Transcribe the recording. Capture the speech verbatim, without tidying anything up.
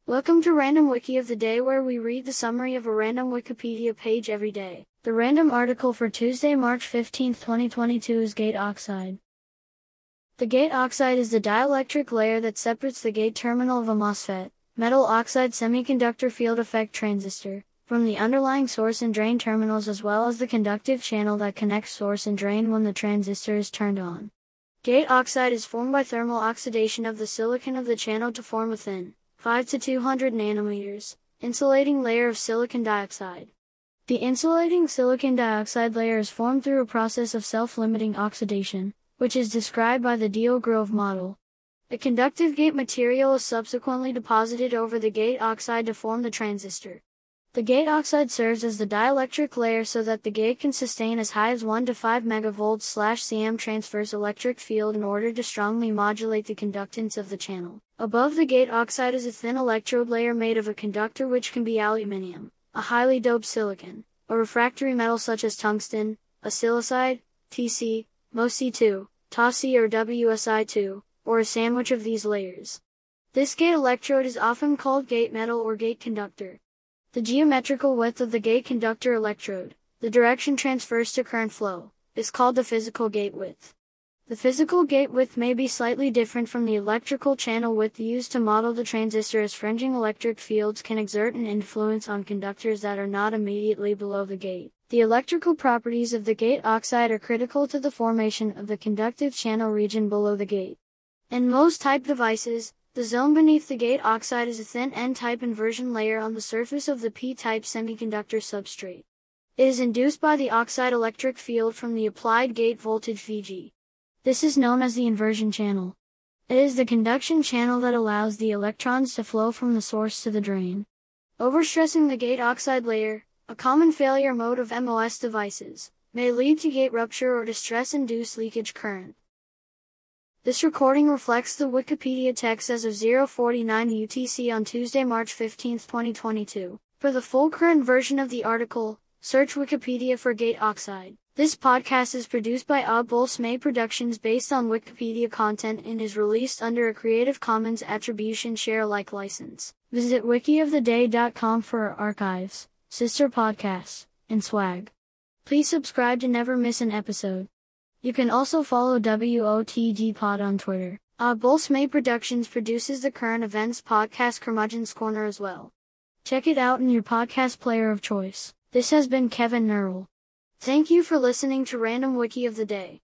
Welcome to Random Wiki of the Day, where we read the summary of a random Wikipedia page every day. The random article for Tuesday, March fifteenth, twenty twenty-two is gate oxide. The gate oxide is the dielectric layer that separates the gate terminal of a MOSFET, metal oxide semiconductor field effect transistor, from the underlying source and drain terminals, as well as the conductive channel that connects source and drain when the transistor is turned on. Gate oxide is formed by thermal oxidation of the silicon of the channel to form a thin, five to two hundred nanometers, insulating layer of silicon dioxide. The insulating silicon dioxide layer is formed through a process of self-limiting oxidation, which is described by the Dio-Grove model. A conductive gate material is subsequently deposited over the gate oxide to form the transistor. The gate oxide serves as the dielectric layer so that the gate can sustain as high as one to five megavolts slash cm transverse electric field in order to strongly modulate the conductance of the channel. Above the gate oxide is a thin electrode layer made of a conductor, which can be aluminium, a highly doped silicon, a refractory metal such as tungsten, a silicide, T C, M O C two, T A C or W S I two, or a sandwich of these layers. This gate electrode is often called gate metal or gate conductor. The geometrical width of the gate conductor electrode, the direction transfers to current flow, is called the physical gate width. The physical gate width may be slightly different from the electrical channel width used to model the transistor, as fringing electric fields can exert an influence on conductors that are not immediately below the gate. The electrical properties of the gate oxide are critical to the formation of the conductive channel region below the gate. In most type devices, the zone beneath the gate oxide is a thin N-type inversion layer on the surface of the P-type semiconductor substrate. It is induced by the oxide electric field from the applied gate voltage V G. This is known as the inversion channel. It is the conduction channel that allows the electrons to flow from the source to the drain. Overstressing the gate oxide layer, a common failure mode of M O S devices, may lead to gate rupture or distress-induced leakage current. This recording reflects the Wikipedia text as of zero forty-nine U T C on Tuesday, March fifteenth, twenty twenty-two. For the full current version of the article, search Wikipedia for gate oxide. This podcast is produced by Oddball Smay Productions based on Wikipedia content and is released under a Creative Commons Attribution Share Alike license. Visit wiki of the day dot com for our archives, sister podcasts, and swag. Please subscribe to never miss an episode. You can also follow W O T G Pod on Twitter. Oddball Smay Productions produces the current events podcast Curmudgeon's Corner as well. Check it out in your podcast player of choice. This has been Kevin Nerl. Thank you for listening to Random Wiki of the Day.